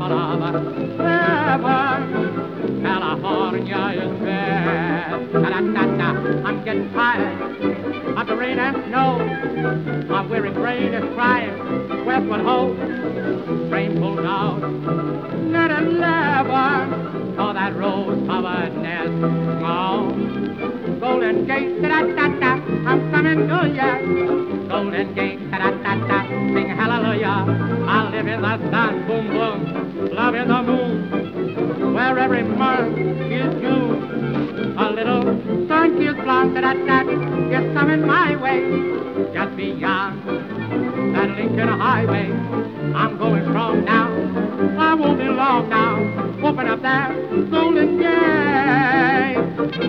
full of heaven. California is bad. Da-da-da-da. I'm getting tired of the rain and snow. My weary brain is crying, westward ho. Rain pulled out, let it level, for that rose-covered nest. Oh, Golden Gate, da-da-da-da, I'm coming to ya. Golden Gate, da-da-da-da, sing hallelujah. I live in the sun, boom, boom, love in the moon, where every month is June. A little sun-kissed blonde, da-da-da, is coming my way. Just beyond that Lincoln Highway, I'm going strong now. I won't be long now. Open up that Golden Gate.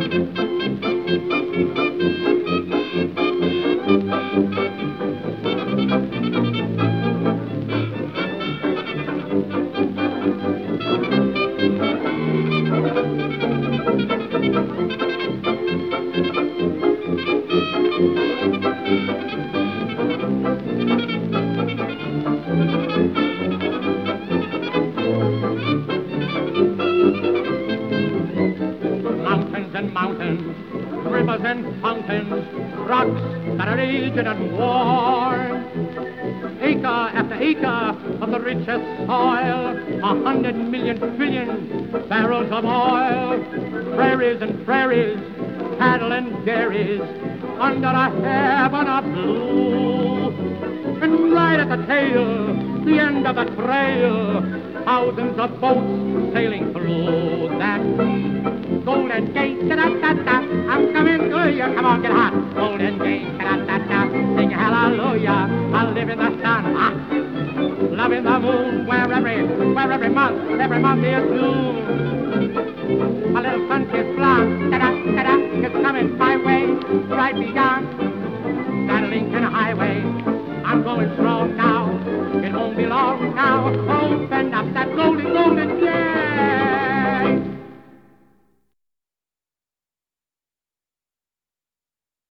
Mountains, rivers and fountains, rocks that are aged and worn. Acre after acre of the richest soil, 100 million trillion barrels of oil. Prairies and prairies, cattle and dairies, under a heaven of blue. And right at the tail, the end of the trail, thousands of boats sailing through that Golden Gate, da-da-da-da, I'm coming to you, come on, get hot. Golden Gate, da-da-da-da, sing hallelujah. I live in the sun, love in the moon, where every month is June. A little sun-kissed blonde, da-da-da-da, is coming my way, right beyond that Lincoln Highway. I'm going strong now, it won't be long now. Open up that golden, golden gate.